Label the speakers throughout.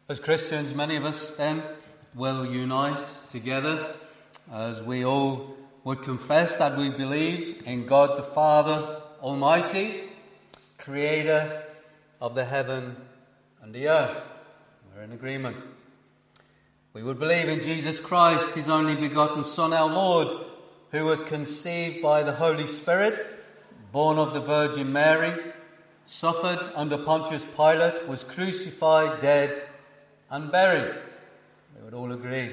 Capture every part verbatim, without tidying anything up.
Speaker 1: As Christians, many of us then will unite together as we all would confess that we believe in God the Father Almighty, Creator of the heaven and the earth. We're in agreement. We would believe in Jesus Christ, His only begotten Son, our Lord, who was conceived by the Holy Spirit, born of the Virgin Mary, suffered under Pontius Pilate, was crucified, dead, and buried. We would all agree.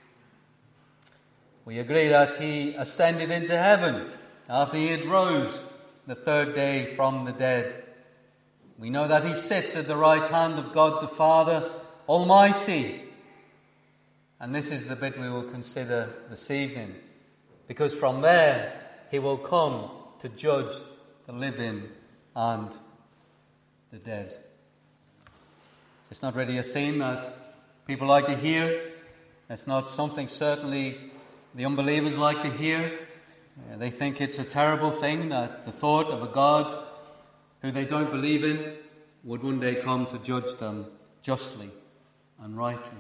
Speaker 1: We agree that He ascended into heaven after He had rose the third day from the dead. We know that He sits at the right hand of God the Father Almighty. And this is the bit we will consider this evening, because from there He will come to judge the living and the dead. It's not really a theme that people like to hear. It's not something certainly the unbelievers like to hear. Uh, they think it's a terrible thing that the thought of a God who they don't believe in would one day come to judge them justly and rightly.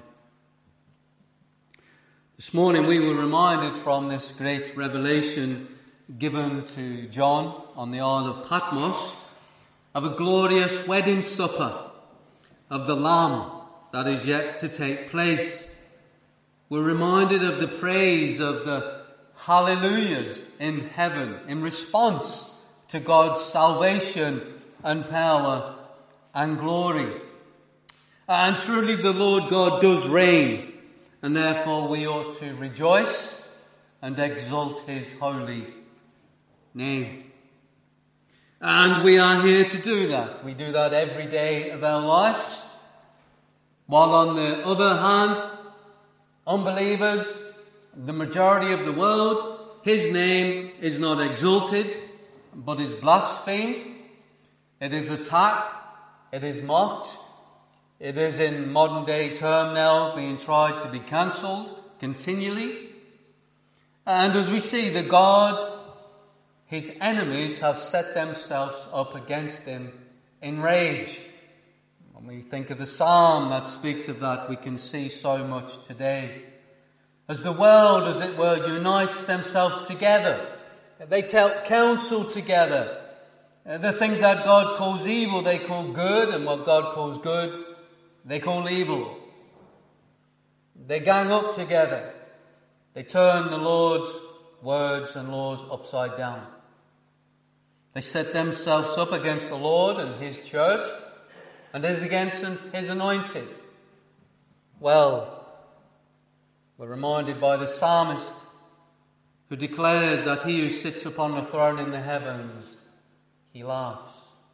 Speaker 1: This morning we were reminded from this great revelation given to John on the Isle of Patmos of a glorious wedding supper of the Lamb that is yet to take place. We're reminded of the praise of the hallelujahs in heaven in response to God's salvation and power and glory. And truly the Lord God does reign, and therefore we ought to rejoice and exalt His holy name. And we are here to do that. We do that every day of our lives. While on the other hand, unbelievers, the majority of the world, His name is not exalted, but is blasphemed. It is attacked. It is mocked. It is in modern day term now being tried to be cancelled continually. And as we see, the God, His enemies have set themselves up against Him in rage. When we think of the psalm that speaks of that, we can see so much today. As the world, as it were, unites themselves together, they take counsel together. The things that God calls evil, they call good, and what God calls good, they call evil. They gang up together. They turn the Lord's words and laws upside down. They set themselves up against the Lord and His church, and is against His anointed. Well, we're reminded by the psalmist who declares that He who sits upon the throne in the heavens, He laughs.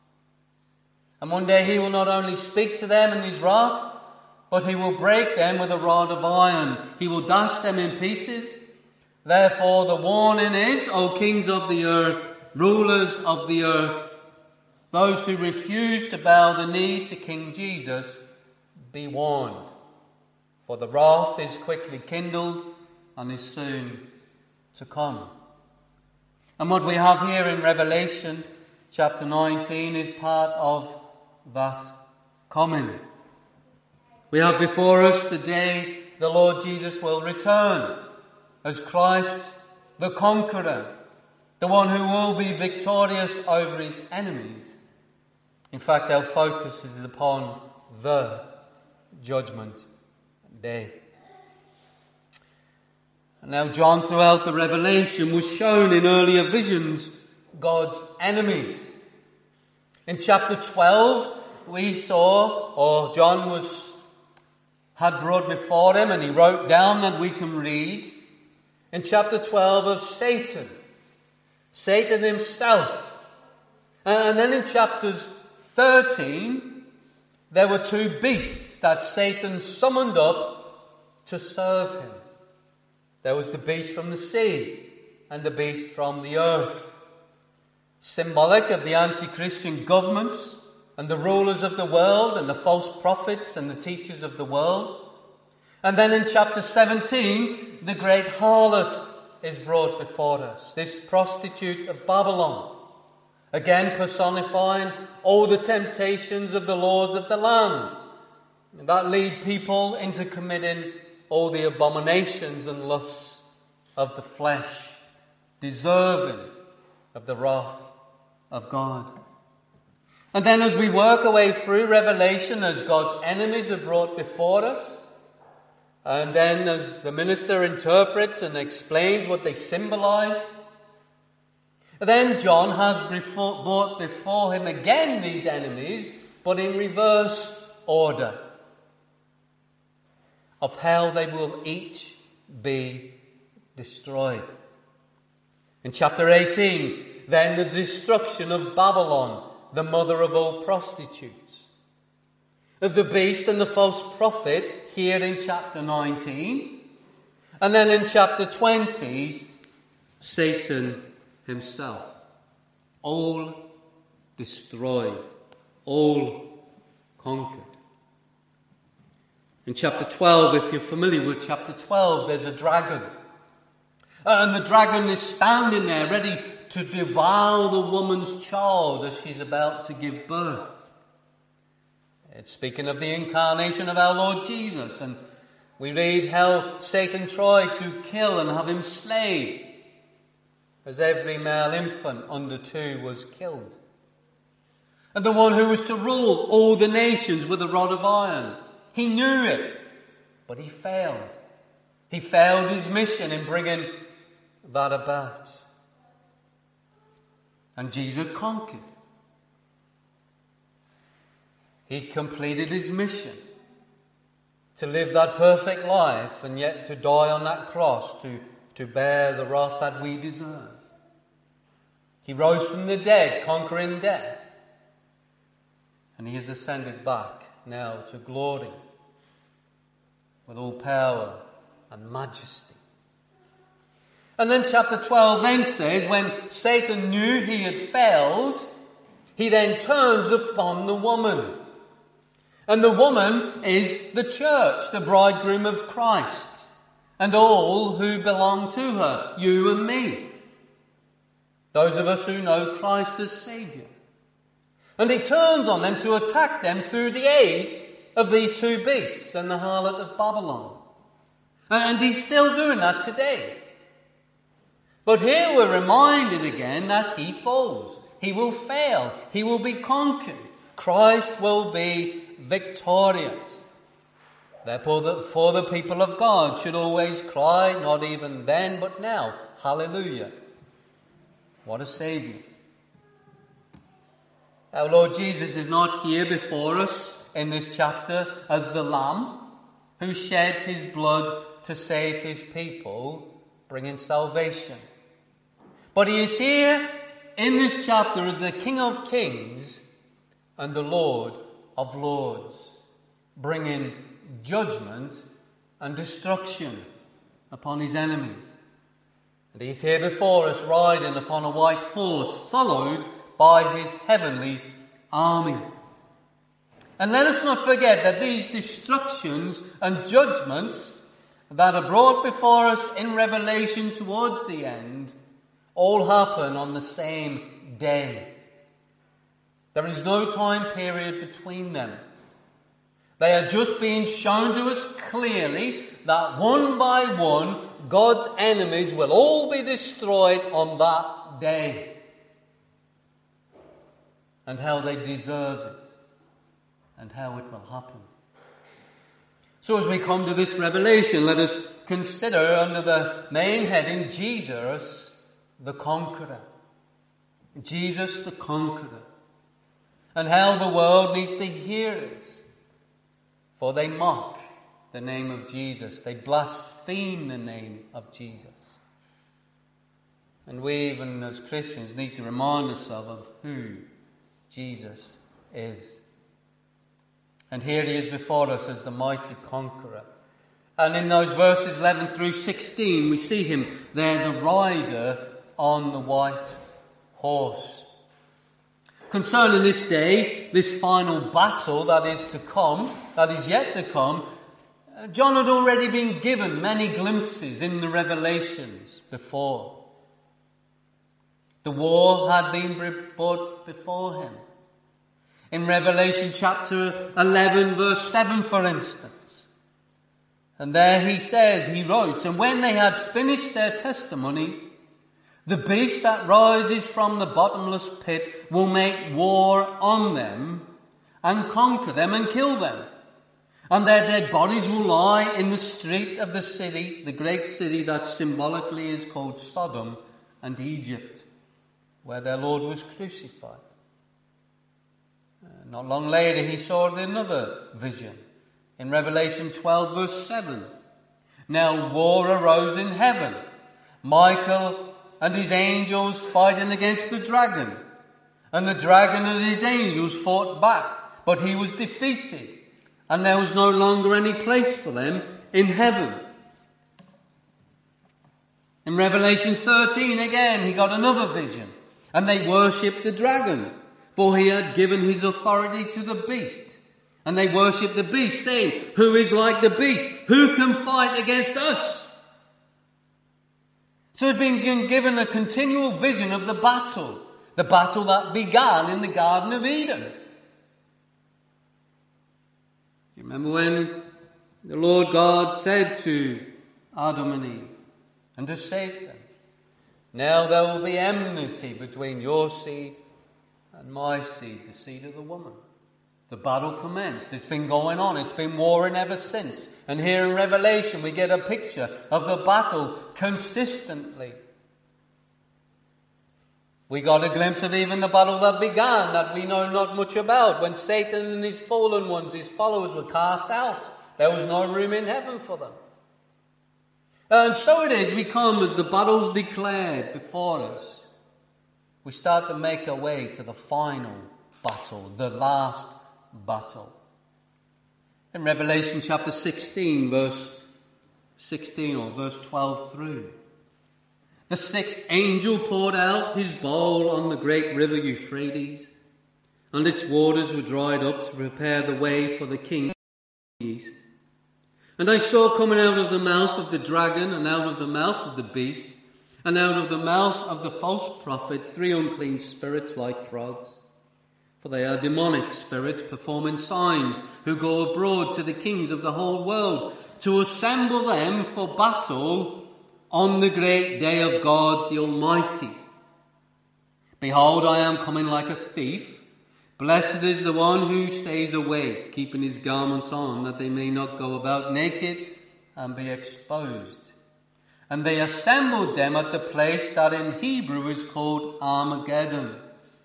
Speaker 1: And one day He will not only speak to them in His wrath, but He will break them with a rod of iron. He will dash them in pieces. Therefore the warning is, O kings of the earth, rulers of the earth, those who refuse to bow the knee to King Jesus, be warned. For the wrath is quickly kindled and is soon to come. And what we have here in Revelation chapter nineteen is part of that coming. We have before us the day the Lord Jesus will return as Christ the conqueror, the one who will be victorious over His enemies. In fact, our focus is upon the judgment day. And now John, throughout the Revelation, was shown in earlier visions God's enemies. In chapter twelve, we saw, or John was had brought before him, and he wrote down that we can read, in chapter twelve of Satan. Satan himself. And then in chapters thirteen, there were two beasts that Satan summoned up to serve him. There was the beast from the sea and the beast from the earth. Symbolic of the anti-Christian governments and the rulers of the world and the false prophets and the teachers of the world. And then in chapter seventeen, the great harlot is brought before us, this prostitute of Babylon, again personifying all the temptations of the laws of the land. that lead people into committing all the abominations and lusts of the flesh, deserving of the wrath of God. And then as we work our way through Revelation, as God's enemies are brought before us, and then as the minister interprets and explains what they symbolized, then John has before, brought before him again these enemies, but in reverse order, of how they will each be destroyed. In chapter eighteen, then the destruction of Babylon, the mother of all prostitutes. Of the beast and the false prophet, here in chapter nineteen. And then in chapter twenty, Satan himself. All destroyed. All conquered. In chapter twelve, if you're familiar with chapter twelve, there's a dragon. And the dragon is standing there ready to devour the woman's child as she's about to give birth. It's speaking of the incarnation of our Lord Jesus. And we read how Satan tried to kill and have him slayed, as every male infant under two was killed. And the one who was to rule all the nations with a rod of iron. He knew it, but he failed. He failed his mission in bringing that about. And Jesus conquered. He completed his mission to live that perfect life and yet to die on that cross to, to bear the wrath that we deserve. He rose from the dead, conquering death. And he has ascended back now to glory with all power and majesty. And then chapter twelve then says, when Satan knew he had failed, he then turns upon the woman. And the woman is the church, the bridegroom of Christ, and all who belong to her, you and me. Those of us who know Christ as Saviour. And he turns on them to attack them through the aid of these two beasts and the harlot of Babylon. And he's still doing that today. But here we're reminded again that he falls. He will fail. He will be conquered. Christ will be victorious. Therefore, the, for the people of God should always cry, not even then, but now, hallelujah. What a Saviour. Our Lord Jesus is not here before us in this chapter as the Lamb who shed his blood to save his people, bringing salvation. But he is here in this chapter as the King of Kings and the Lord of Lords, bringing judgment and destruction upon his enemies. And he's here before us riding upon a white horse, followed by his heavenly army. And let us not forget that these destructions and judgments that are brought before us in Revelation towards the end all happen on the same day. There is no time period between them. They are just being shown to us clearly that one by one God's enemies will all be destroyed on that day. And how they deserve it. And how it will happen. So as we come to this revelation, let us consider under the main heading, Jesus the Conqueror. Jesus the Conqueror. And how the world needs to hear it. For they mock the name of Jesus. They blaspheme the name of Jesus. And we, even as Christians, need to remind ourselves of who Jesus is. And here he is before us as the mighty conqueror. And in those verses eleven through sixteen, we see him there, the rider on the white horse. Concerning this day, this final battle that is to come, that is yet to come, John had already been given many glimpses in the Revelations before. The war had been brought before him. In Revelation chapter eleven, verse seven, for instance. And there he says, he wrote, "And when they had finished their testimony, the beast that rises from the bottomless pit will make war on them and conquer them and kill them. And their dead bodies will lie in the street of the city, the great city that symbolically is called Sodom and Egypt, where their Lord was crucified." Uh, not long later, he saw another vision in Revelation twelve, verse seven. "Now war arose in heaven. Michael and his angels fighting against the dragon. And the dragon and his angels fought back, but he was defeated. And there was no longer any place for them in heaven." In Revelation thirteen, again, he got another vision. "And they worshipped the dragon, for he had given his authority to the beast. And they worshipped the beast, saying, 'Who is like the beast? Who can fight against us?'" So he'd been given a continual vision of the battle, the battle that began in the Garden of Eden. Do you remember when the Lord God said to Adam and Eve and to Satan, "Now there will be enmity between your seed and my seed, the seed of the woman." The battle commenced. It's been going on. It's been warring ever since. And here in Revelation we get a picture of the battle consistently. We got a glimpse of even the battle that began, that we know not much about, when Satan and his fallen ones, his followers, were cast out. There was no room in heaven for them. And so it is, we come as the battle's declared before us. We start to make our way to the final battle, the last battle. In Revelation chapter sixteen, verse sixteen or verse twelve through. "The sixth angel poured out his bowl on the great river Euphrates, and its waters were dried up to prepare the way for the king of the east. And I saw coming out of the mouth of the dragon, and out of the mouth of the beast, and out of the mouth of the false prophet, three unclean spirits like frogs. For they are demonic spirits performing signs, who go abroad to the kings of the whole world, to assemble them for battle on the great day of God the Almighty. Behold, I am coming like a thief. Blessed is the one who stays awake, keeping his garments on, that they may not go about naked and be exposed. And they assembled them at the place that in Hebrew is called Armageddon."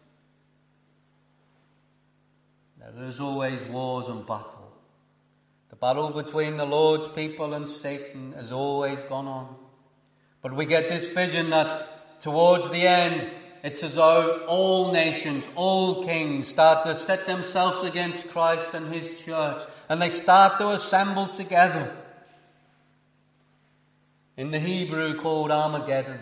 Speaker 1: Now, there's always wars and battle. The battle between the Lord's people and Satan has always gone on. But we get this vision that towards the end, it's as though all nations, all kings start to set themselves against Christ and his church, and they start to assemble together. In the Hebrew called Armageddon.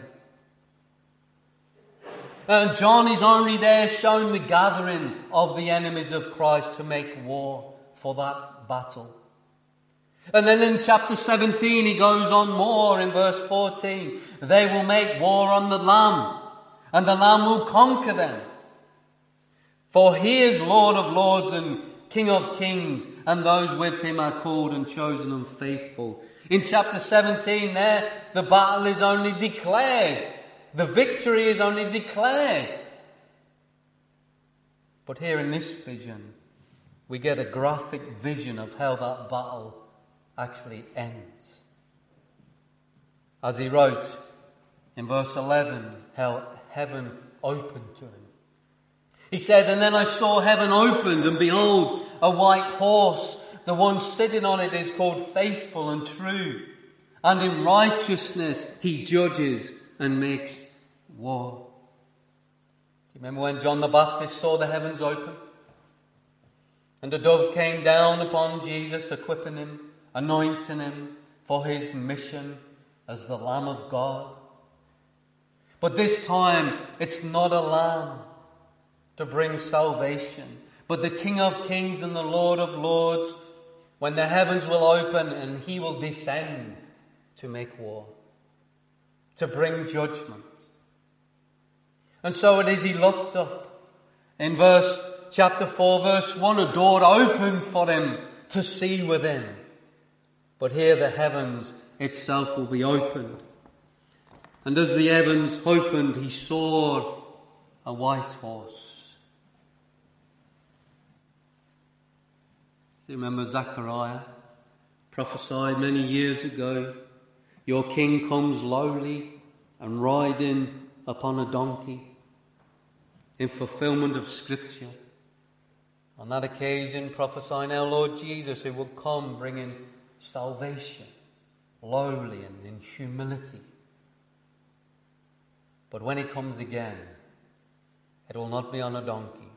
Speaker 1: And John is only there showing the gathering of the enemies of Christ to make war for that battle. And then in chapter seventeen, he goes on more in verse fourteen. "They will make war on the Lamb, and the Lamb will conquer them. For he is Lord of lords and King of kings, and those with him are called and chosen and faithful." In chapter seventeen there, the battle is only declared. The victory is only declared. But here in this vision, we get a graphic vision of how that battle actually ends. As he wrote in verse eleven, how heaven opened to him. He said, "And then I saw heaven opened, and behold, a white horse. The one sitting on it is called Faithful and True, and in righteousness he judges and makes war." Do you remember when John the Baptist saw the heavens open? And a dove came down upon Jesus, equipping him, anointing him for his mission as the Lamb of God. But this time, it's not a lamb to bring salvation, but the King of kings and the Lord of lords, when the heavens will open and he will descend to make war, to bring judgment. And so it is, he looked up in verse chapter four, verse one, a door opened for him to see within. But here the heavens itself will be opened. And as the heavens opened, he saw a white horse. Do you remember Zechariah prophesied many years ago, your king comes lowly and riding upon a donkey, in fulfillment of Scripture. On that occasion, prophesying our Lord Jesus, who will come bringing salvation, lowly and in humility. But when he comes again, it will not be on a donkey.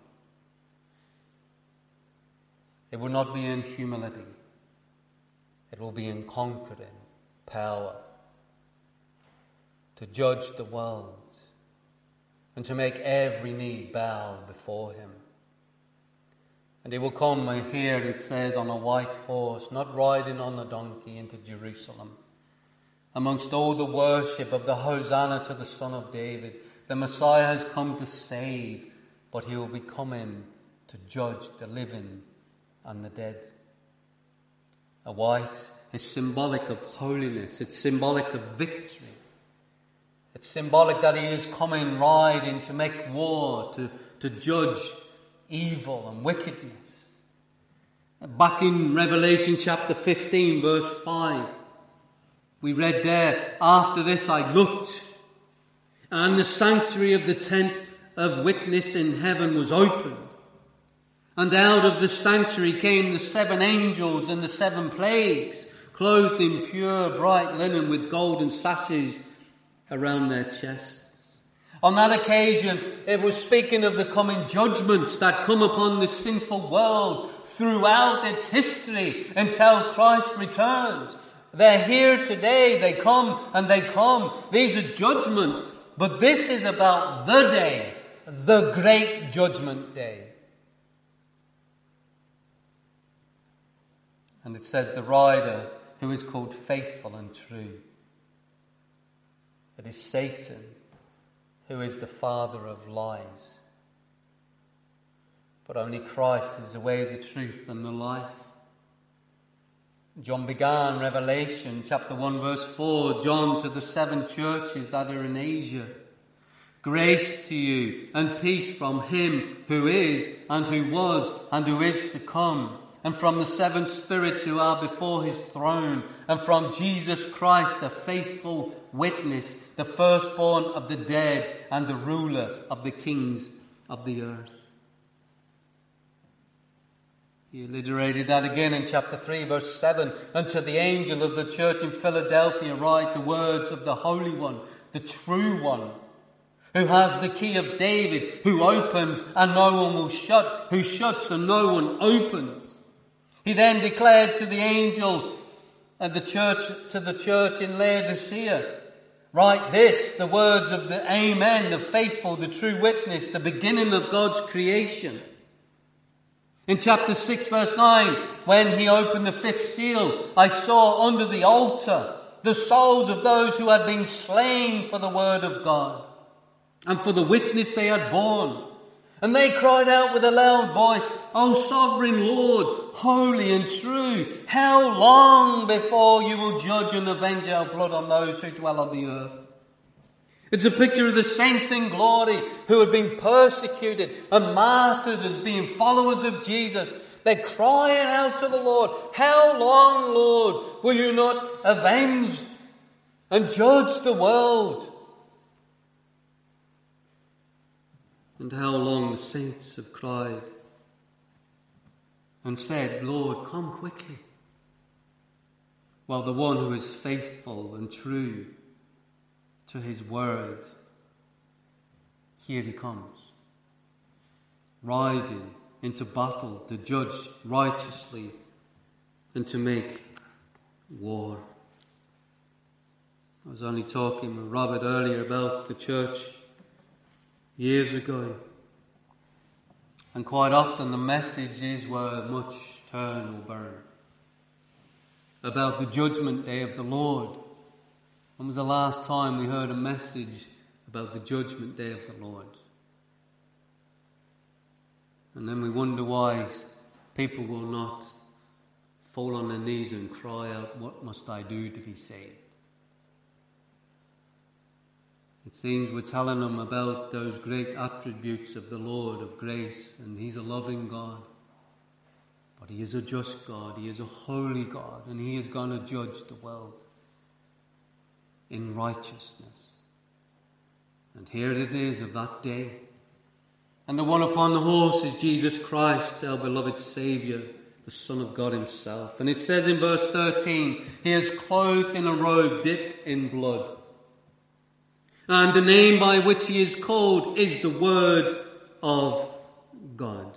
Speaker 1: It will not be in humility. It will be in conquering power, to judge the world and to make every knee bow before him. And he will come, here it says, on a white horse, not riding on a donkey, into Jerusalem. Amongst all the worship of the Hosanna to the Son of David, the Messiah has come to save, but he will be coming to judge the living and the dead. A white is symbolic of holiness. It's symbolic of victory. It's symbolic that he is coming riding to make war, to, to judge evil and wickedness. Back in Revelation chapter fifteen, verse five, we read there, after this I looked, and the sanctuary of the tent of witness in heaven was opened. And out of the sanctuary came the seven angels and the seven plagues, clothed in pure bright linen with golden sashes around their chests. On that occasion, it was speaking of the coming judgments that come upon the sinful world throughout its history until Christ returns. They're here today, they come and they come. These are judgments, but this is about the day, the great judgment day. And it says the rider who is called faithful and true. It is Satan who is the father of lies. But only Christ is the way, the truth and the life. John began Revelation chapter one verse four, John to the seven churches that are in Asia. Grace to you and peace from him who is and who was and who is to come, and from the seven spirits who are before his throne, and from Jesus Christ, the faithful witness, the firstborn of the dead, and the ruler of the kings of the earth. He alliterated that again in chapter three, verse seven. Unto the angel of the church in Philadelphia write the words of the Holy One, the true One, who has the key of David, who opens and no one will shut, who shuts and no one opens. He then declared to the angel and the church, to the church in Laodicea, write this, the words of the Amen, the faithful, the true witness, the beginning of God's creation. In chapter six, verse nine, when he opened the fifth seal, I saw under the altar the souls of those who had been slain for the word of God and for the witness they had borne. And they cried out with a loud voice, O sovereign Lord, holy and true, how long before you will judge and avenge our blood on those who dwell on the earth? It's a picture of the saints in glory who had been persecuted and martyred as being followers of Jesus. They're crying out to the Lord, how long, Lord, will you not avenge and judge the world? And how long the saints have cried and said, Lord, come quickly. While the one who is faithful and true to his word, here he comes, riding into battle to judge righteously and to make war. I was only talking with Robert earlier about the church years ago, and quite often the messages were much turn or burn about the judgment day of the Lord. When was the last time we heard a message about the judgment day of the Lord? And then we wonder why people will not fall on their knees and cry out, "What must I do to be saved?" It seems we're telling them about those great attributes of the Lord of grace, and He's a loving God. But He is a just God, He is a holy God, and He is going to judge the world in righteousness. And here it is of that day. And the one upon the horse is Jesus Christ, our beloved Saviour, the Son of God Himself. And it says in verse thirteen, He is clothed in a robe dipped in blood. And the name by which He is called is the Word of God.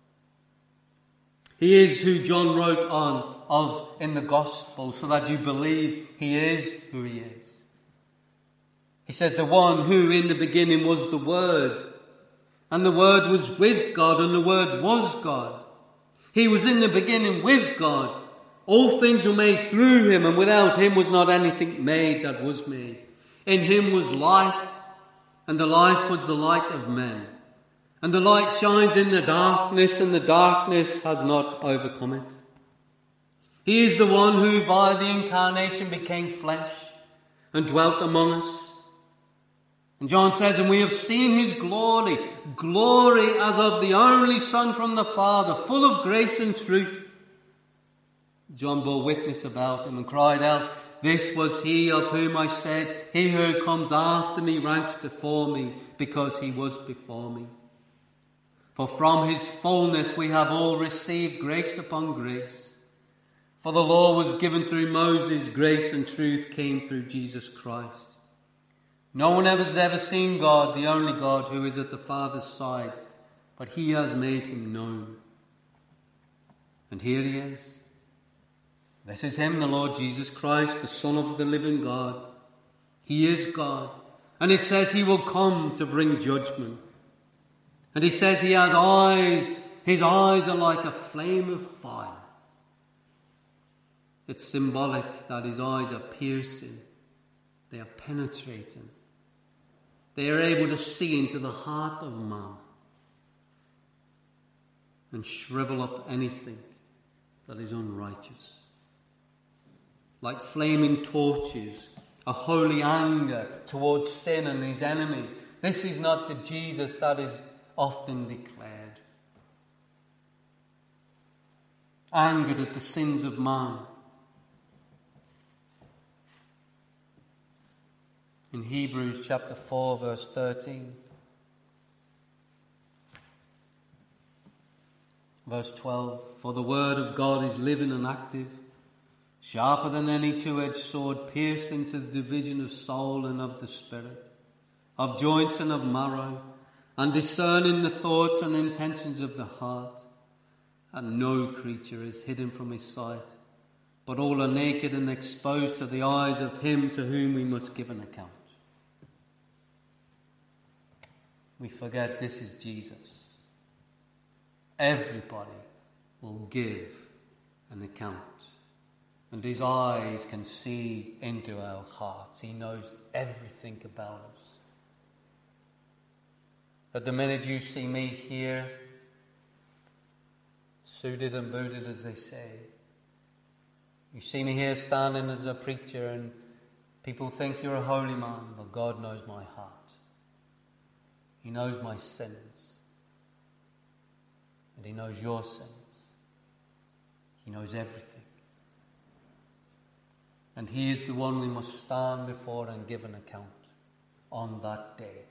Speaker 1: He is who John wrote on of in the Gospel, so that you believe He is who He is. He says, the one who in the beginning was the Word, and the Word was with God, and the Word was God. He was in the beginning with God. All things were made through Him, and without Him was not anything made that was made. In Him was life, and the life was the light of men. And the light shines in the darkness, and the darkness has not overcome it. He is the one who via the incarnation became flesh and dwelt among us. And John says, and we have seen His glory, glory as of the only Son from the Father, full of grace and truth. John bore witness about Him and cried out, this was He of whom I said, He who comes after me ranks before me, because He was before me. For from His fullness we have all received grace upon grace. For the law was given through Moses, grace and truth came through Jesus Christ. No one ever has ever seen God, the only God who is at the Father's side, but He has made Him known. And here He is. This is Him, the Lord Jesus Christ, the Son of the living God. He is God. And it says He will come to bring judgment. And He says He has eyes. His eyes are like a flame of fire. It's symbolic that His eyes are piercing. They are penetrating. They are able to see into the heart of man and shrivel up anything that is unrighteous. Like flaming torches, a holy anger towards sin and his enemies. This is not the Jesus that is often declared. Angered at the sins of man. In Hebrews chapter four, verse thirteen. Verse twelve. For the word of God is living and active, sharper than any two-edged sword, piercing to the division of soul and of the spirit, of joints and of marrow, and discerning the thoughts and intentions of the heart. And no creature is hidden from His sight, but all are naked and exposed to the eyes of Him to whom we must give an account. We forget this is Jesus. Everybody will give an account. And His eyes can see into our hearts. He knows everything about us. But the minute you see me here, suited and booted as they say, you see me here standing as a preacher and people think you're a holy man, but God knows my heart. He knows my sins. And He knows your sins. He knows everything. And He is the one we must stand before and give an account on that day.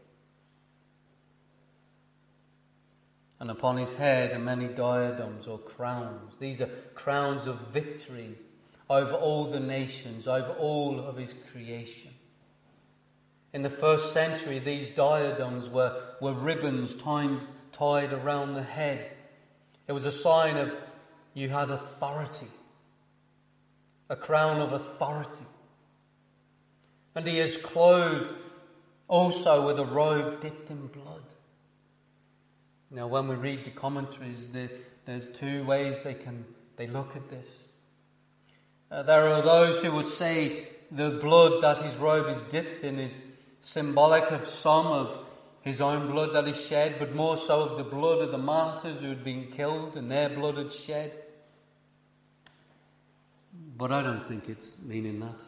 Speaker 1: And upon His head are many diadems or crowns. These are crowns of victory over all the nations, over all of His creation. In the first century, these diadems were, were ribbons tied, tied around the head. It was a sign of you had authority, a crown of authority. And He is clothed also with a robe dipped in blood. Now, when we read the commentaries, there, there's two ways they can they look at this. Uh, there are those who would say the blood that His robe is dipped in is symbolic of some of his own blood that is shed, but more so of the blood of the martyrs who had been killed and their blood had shed. But I don't think it's meaning that.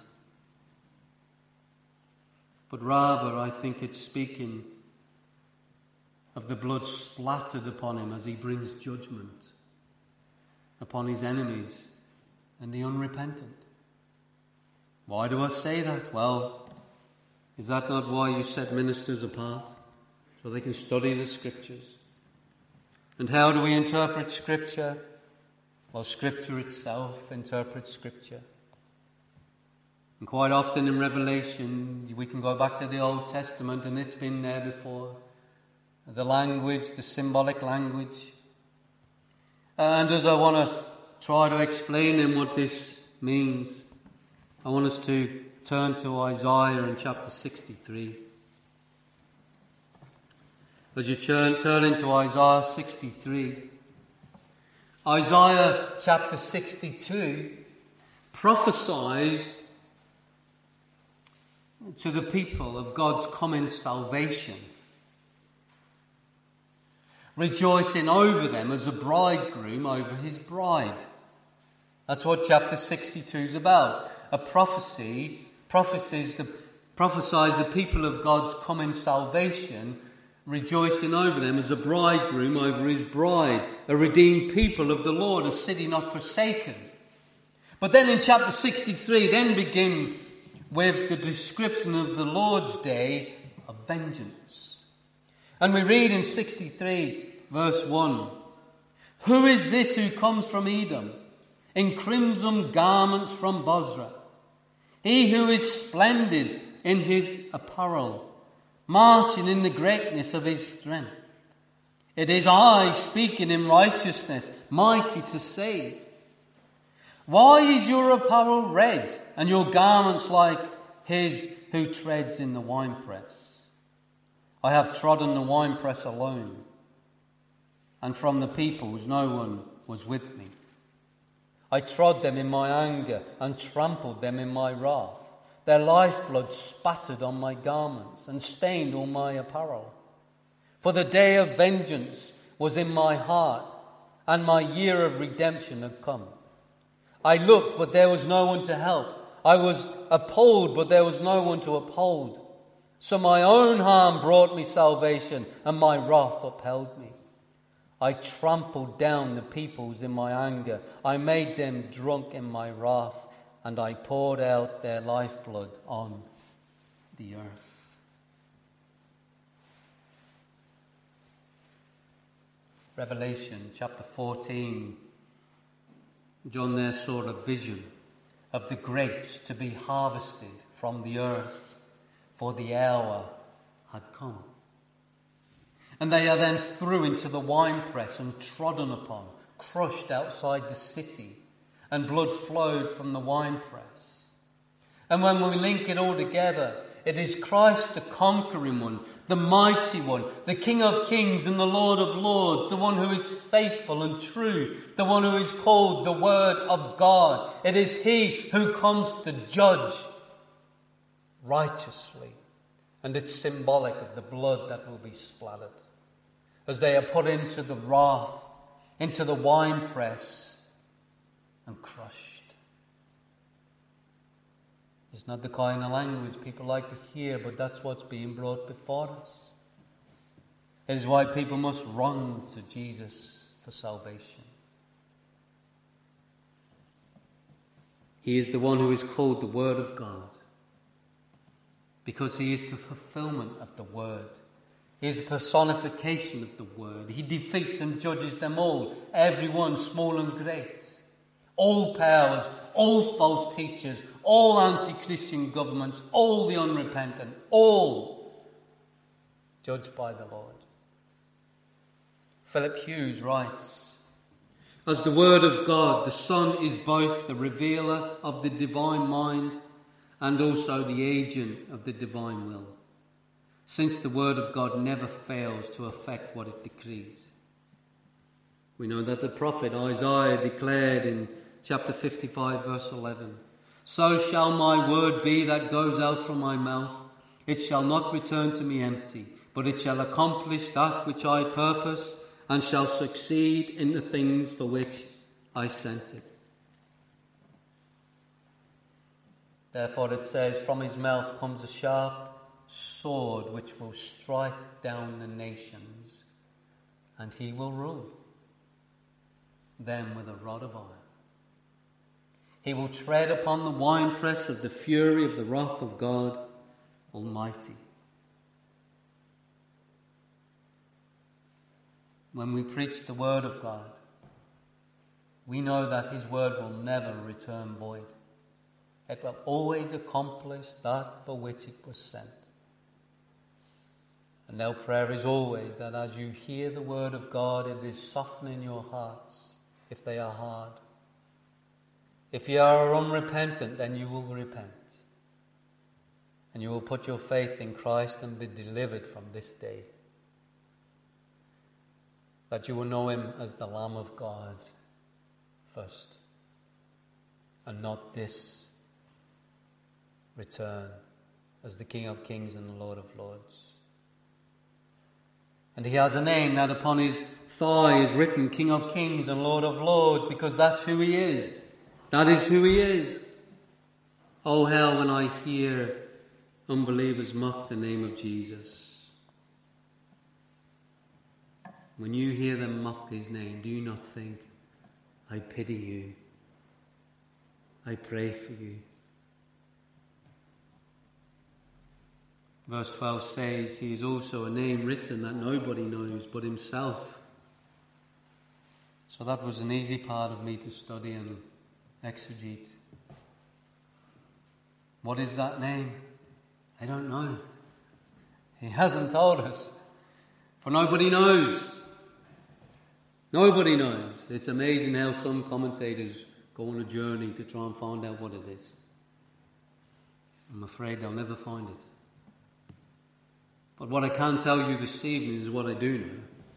Speaker 1: But rather, I think it's speaking of the blood splattered upon him as he brings judgment upon his enemies and the unrepentant. Why do I say that? Well, is that not why you set ministers apart? So they can study the Scriptures. And how do we interpret Scripture? Well, Scripture itself interprets Scripture. And quite often in Revelation, we can go back to the Old Testament, and it's been there before. The language, the symbolic language. And as I want to try to explain in what this means, I want us to turn to Isaiah in chapter sixty-three. As you turn, turn into Isaiah sixty-three, Isaiah chapter sixty-two prophesies to the people of God's coming salvation, rejoicing over them as a bridegroom over his bride. That's what chapter sixty-two is about. A prophecy prophesies the, prophesies the people of God's coming salvation, rejoicing over them as a bridegroom over his bride. A redeemed people of the Lord, a city not forsaken. But then in chapter sixty-three then begins with the description of the Lord's day of vengeance. And we read in sixty-three verse one, "Who is this who comes from Edom, in crimson garments from Bozrah? He who is splendid in his apparel, marching in the greatness of his strength. It is I speaking in righteousness, mighty to save. Why is your apparel red, and your garments like his who treads in the winepress? I have trodden the winepress alone, and from the peoples no one was with me. I trod them in my anger and trampled them in my wrath. Their lifeblood spattered on my garments and stained all my apparel. For the day of vengeance was in my heart, and my year of redemption had come. I looked, but there was no one to help. I was appalled, but there was no one to uphold. So my own harm brought me salvation, and my wrath upheld me. I trampled down the peoples in my anger. I made them drunk in my wrath, and I poured out their lifeblood on the earth." Revelation chapter fourteen. John there saw a vision of the grapes to be harvested from the earth, for the hour had come. And they are then thrown into the winepress and trodden upon, crushed outside the city, and blood flowed from the winepress. And when we link it all together, it is Christ the conquering one, the mighty one, the King of kings and the Lord of lords, the one who is faithful and true, the one who is called the Word of God. It is he who comes to judge righteously. And it's symbolic of the blood that will be splattered as they are put into the wrath, into the winepress, and crushed. It's not the kind of language people like to hear, but that's what's being brought before us. It is why people must run to Jesus for salvation. He is the one who is called the Word of God, because he is the fulfillment of the Word. He is a personification of the Word. He defeats and judges them all, everyone, small and great. All powers, all false teachers, all anti-Christian governments, all the unrepentant, all judged by the Lord. Philip Hughes writes, "As the Word of God, the Son is both the revealer of the divine mind and also the agent of the divine will, since the Word of God never fails to effect what it decrees." We know that the prophet Isaiah declared in chapter fifty-five, verse eleven, "So shall my word be that goes out from my mouth. It shall not return to me empty, but it shall accomplish that which I purpose, and shall succeed in the things for which I sent it. Therefore it says, from his mouth comes a sharp sword which will strike down the nations, and he will rule them with a rod of iron. He will tread upon the winepress of the fury of the wrath of God Almighty. When we preach the word of God, we know that his word will never return void. It will always accomplish that for which it was sent. And our prayer is always that as you hear the word of God, it is softening your hearts if they are hard. If you are unrepentant, then you will repent. And you will put your faith in Christ and be delivered from this day. That you will know him as the Lamb of God first, and not this return as the King of Kings and the Lord of Lords. And he has a name that upon his thigh is written King of Kings and Lord of Lords, because that's who he is. That is who he is. Oh hell, when I hear unbelievers mock the name of Jesus. When you hear them mock his name, do you not think, I pity you, I pray for you? Verse twelve says, he is also a name written that nobody knows but himself. So that was an easy part of me to study and exegete. What is that name? I don't know. He hasn't told us. For nobody knows. Nobody knows. It's amazing how some commentators go on a journey to try and find out what it is. I'm afraid they'll never find it. But what I can tell you this evening is what I do know.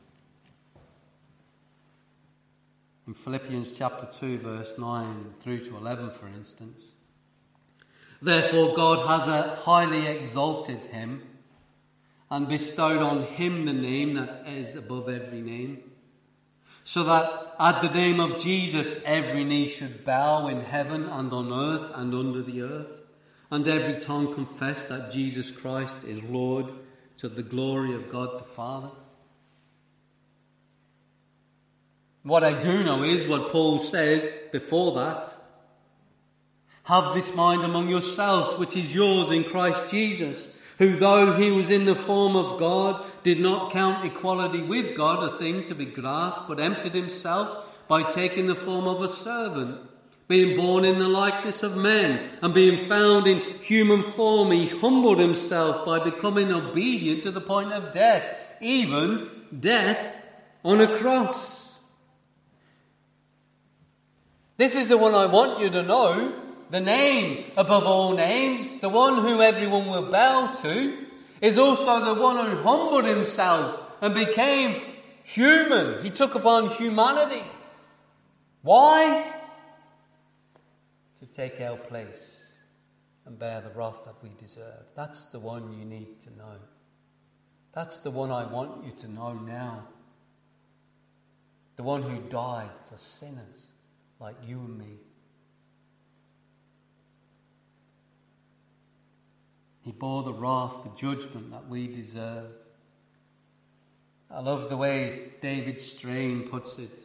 Speaker 1: In Philippians chapter two, verse nine through to eleven, for instance. Therefore God has uh, highly exalted him and bestowed on him the name that is above every name, so that at the name of Jesus every knee should bow in heaven and on earth and under the earth, and every tongue confess that Jesus Christ is Lord, to the glory of God the Father. What I do know is what Paul says before that. Have this mind among yourselves, which is yours in Christ Jesus, who though he was in the form of God, did not count equality with God a thing to be grasped, but emptied himself by taking the form of a servant, being born in the likeness of men, and being found in human form, he humbled himself by becoming obedient to the point of death, even death on a cross. This is the one I want you to know, the name above all names, the one who everyone will bow to, is also the one who humbled himself and became human. He took upon humanity. Why? To take our place and bear the wrath that we deserve. That's the one you need to know. That's the one I want you to know now. The one who died for sinners like you and me. He bore the wrath, the judgment that we deserve. I love the way David Strain puts it.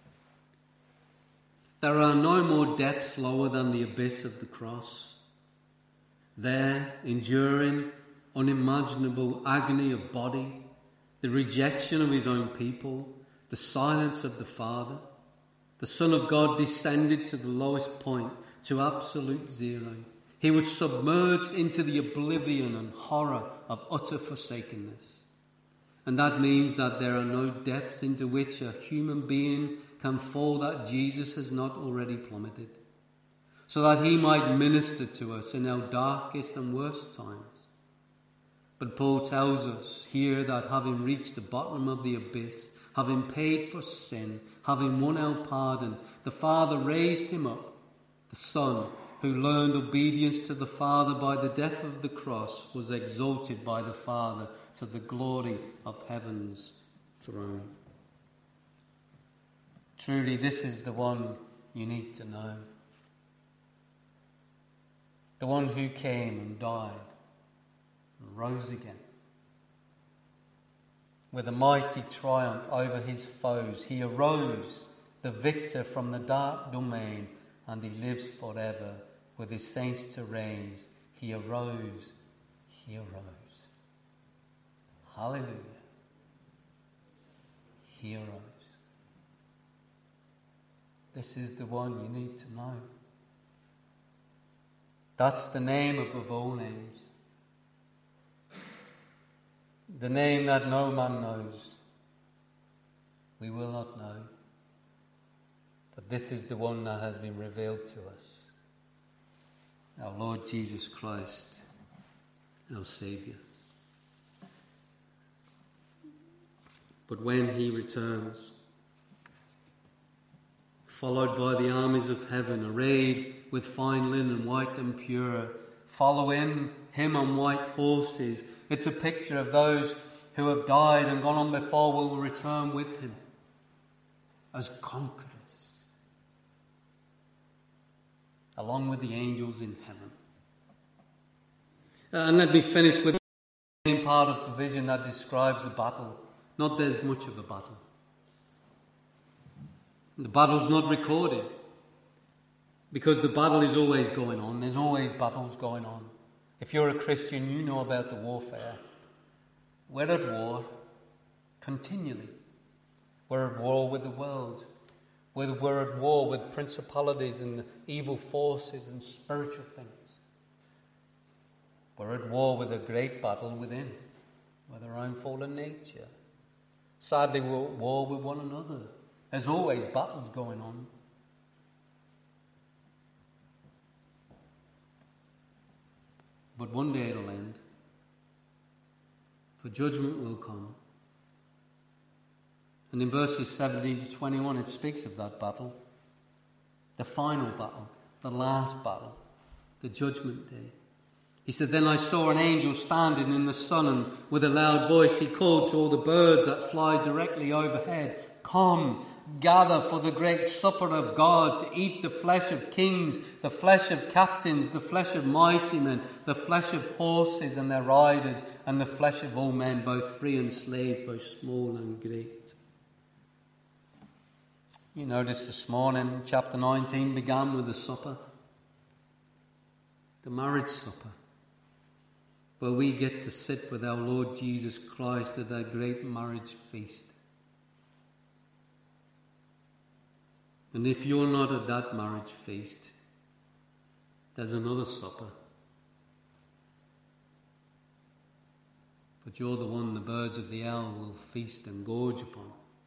Speaker 1: There are no more depths lower than the abyss of the cross. There, enduring unimaginable agony of body, the rejection of his own people, the silence of the Father, the Son of God descended to the lowest point, to absolute zero. He was submerged into the oblivion and horror of utter forsakenness. And that means that there are no depths into which a human being can fall that Jesus has not already plummeted, so that he might minister to us in our darkest and worst times. But Paul tells us here that having reached the bottom of the abyss, having paid for sin, having won our pardon, the Father raised him up. The Son, who learned obedience to the Father by the death of the cross, was exalted by the Father to the glory of heaven's throne. Truly, this is the one you need to know. The one who came and died and rose again. With a mighty triumph over his foes, he arose, the victor from the dark domain, and he lives forever with his saints to raise. He arose, he arose. Hallelujah. He arose. This is the one you need to know. That's the name above all names. The name that no man knows. We will not know. But this is the one that has been revealed to us. Our Lord Jesus Christ, our Saviour. But when he returns, followed by the armies of heaven, arrayed with fine linen, white and pure, following him on white horses, it's a picture of those who have died and gone on before will return with him as conquerors, along with the angels in heaven. Uh, and let me finish with the part of the vision that describes the battle. Not there's much of a battle. The battle's not recorded, because the battle is always going on. There's always battles going on. If you're a Christian, you know about the warfare. We're at war continually. We're at war with the world. We're, we're at war with principalities and evil forces and spiritual things. We're at war with a great battle within, with our own fallen nature. Sadly, we're at war with one another. There's always battles going on. But one day it'll end. For judgment will come. And in verses seventeen to twenty-one it speaks of that battle. The final battle. The last battle. The judgment day. He said, "Then I saw an angel standing in the sun, and with a loud voice he called to all the birds that fly directly overhead, 'Come, gather for the great supper of God, to eat the flesh of kings, the flesh of captains, the flesh of mighty men, the flesh of horses and their riders, and the flesh of all men, both free and slave, both small and great.'" You notice this morning, chapter nineteen began with the supper. The marriage supper, where we get to sit with our Lord Jesus Christ at that great marriage feast. And if you're not at that marriage feast, there's another supper. But you're the one the birds of the air will feast and gorge upon.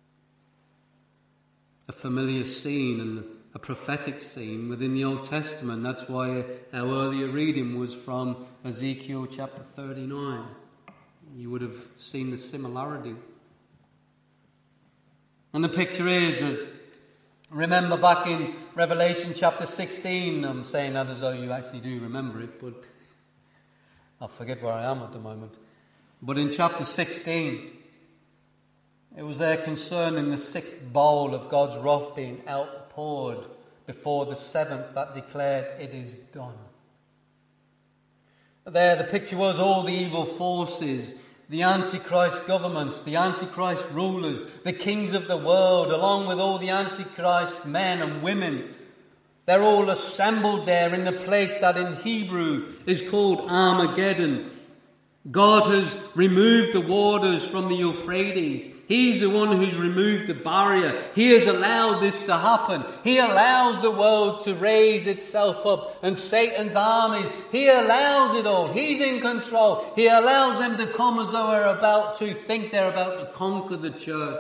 Speaker 1: A familiar scene and a prophetic scene within the Old Testament. That's why our earlier reading was from Ezekiel chapter thirty-nine. You would have seen the similarity. And the picture is, as remember back in Revelation chapter sixteen, I'm saying that as though you actually do remember it, but I forget where I am at the moment. But in chapter sixteen, it was there concerning the sixth bowl of God's wrath being outpoured before the seventh that declared, "It is done." There the picture was all the evil forces, the Antichrist governments, the Antichrist rulers, the kings of the world, along with all the Antichrist men and women. They're all assembled there in the place that in Hebrew is called Armageddon. God has removed the waters from the Euphrates. He's the one who's removed the barrier. He has allowed this to happen. He allows the world to raise itself up, and Satan's armies, he allows it all. He's in control. He allows them to come as though they're about to think they're about to conquer the church.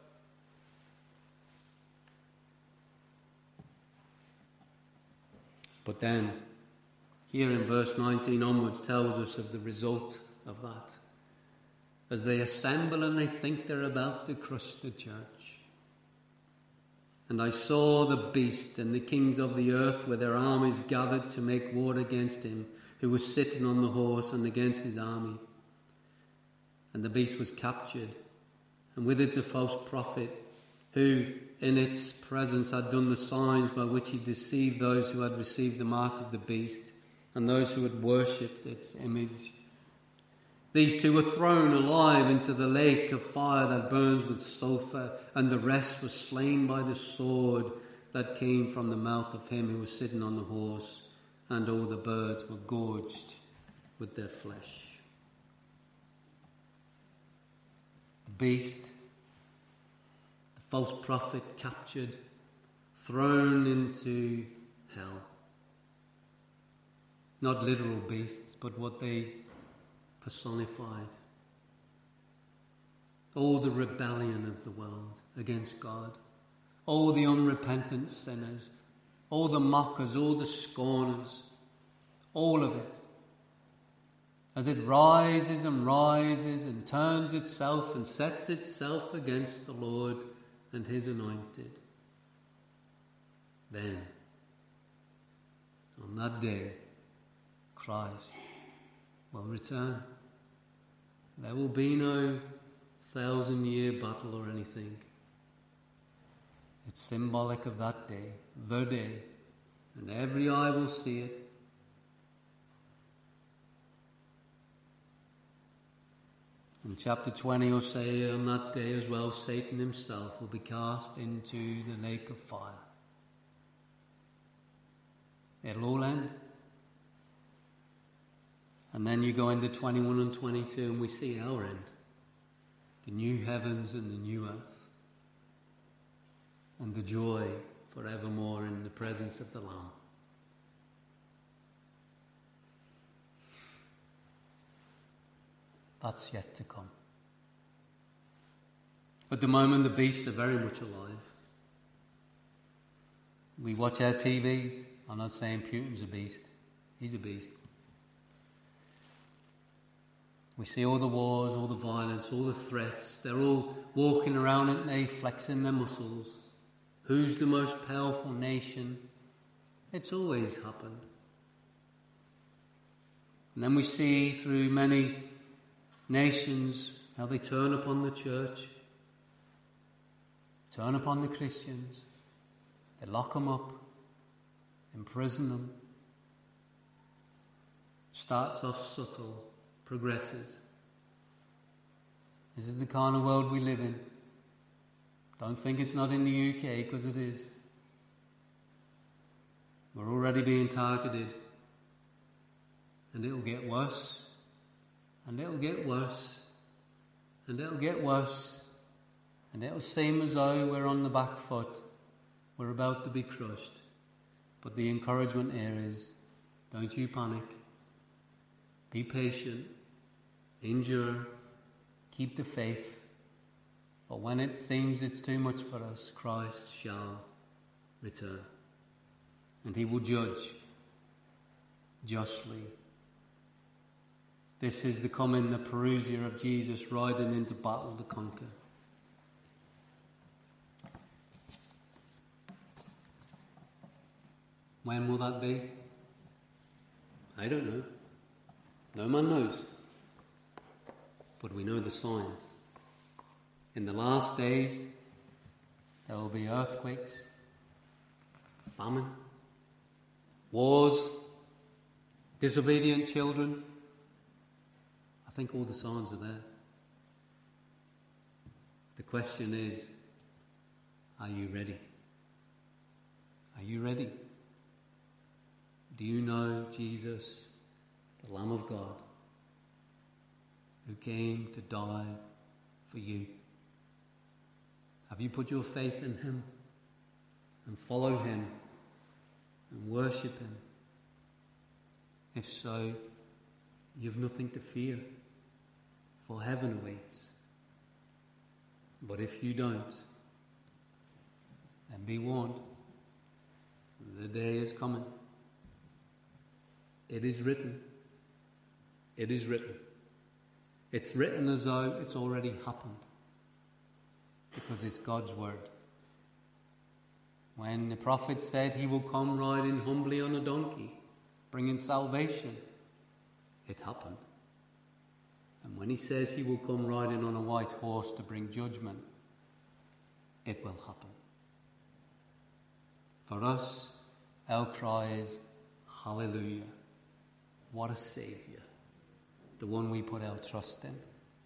Speaker 1: But then, here in verse nineteen onwards tells us of the result of that. As they assemble and they think they're about to crush the church. "And I saw the beast and the kings of the earth with their armies gathered to make war against him, who was sitting on the horse, and against his army. And the beast was captured, and with it the false prophet, who in its presence had done the signs by which he deceived those who had received the mark of the beast and those who had worshipped its image. These two were thrown alive into the lake of fire that burns with sulphur, and the rest was slain by the sword that came from the mouth of him who was sitting on the horse, and all the birds were gorged with their flesh. The beast, the false prophet, captured, thrown into hell. Not literal beasts, but what they personified. All the rebellion of the world against God, all the unrepentant sinners, all the mockers, all the scorners, all of it. As it rises and rises and turns itself and sets itself against the Lord and his anointed. Then, on that day, Christ will return. There will be no thousand year battle or anything. It's symbolic of that day, the day, and every eye will see it. In chapter twenty will say, on that day as well, Satan himself will be cast into the lake of fire. It'll all end. And then you go into twenty-one and twenty-two and we see our end. The new heavens and the new earth. And the joy forevermore in the presence of the Lamb. That's yet to come. At the moment, the beasts are very much alive. We watch our T Vs. I'm not saying Putin's a beast. He's a beast. We see all the wars, all the violence, all the threats. They're all walking around at night, flexing their muscles. Who's the most powerful nation? It's always happened. And then we see through many nations how they turn upon the church, turn upon the Christians. They lock them up, imprison them. Starts off subtle, progresses. This is the kind of world we live in. Don't think it's not in the U K, because it is. We're already being targeted. And it'll get worse. And it'll get worse. And it'll get worse. And it'll seem as though we're on the back foot. We're about to be crushed. But the encouragement here is, don't you panic. Be patient. Endure. Keep the faith. For when it seems it's too much for us, Christ shall return. And he will judge justly. This is the coming, the parousia of Jesus riding into battle to conquer. When will that be? I don't know. No man knows. But we know the signs. In the last days, there will be earthquakes, famine, wars, disobedient children. I think all the signs are there. The question is, are you ready? Are you ready? Do you know Jesus, the Lamb of God, who came to die for you? Have you put your faith in him and follow him and worship him? If so, you've nothing to fear, for heaven awaits. But if you don't, then be warned, the day is coming. It is written. It is written. It's written as though it's already happened. Because it's God's word. When the prophet said he will come riding humbly on a donkey, bringing salvation, it happened. And when he says he will come riding on a white horse to bring judgment, it will happen. For us, our cry is, hallelujah. What a Saviour, the one we put our trust in.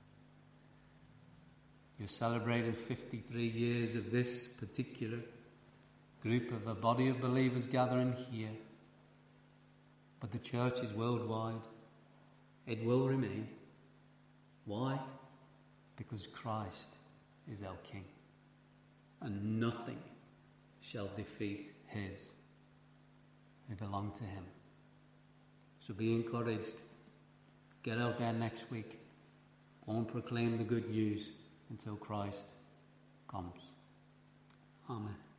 Speaker 1: You're celebrating fifty-three years of this particular group of a body of believers gathering here. But the church is worldwide. It will remain. Why? Because Christ is our King. And nothing shall defeat his who belong to him. So be encouraged. Get out there next week. Go and proclaim the good news until Christ comes. Amen.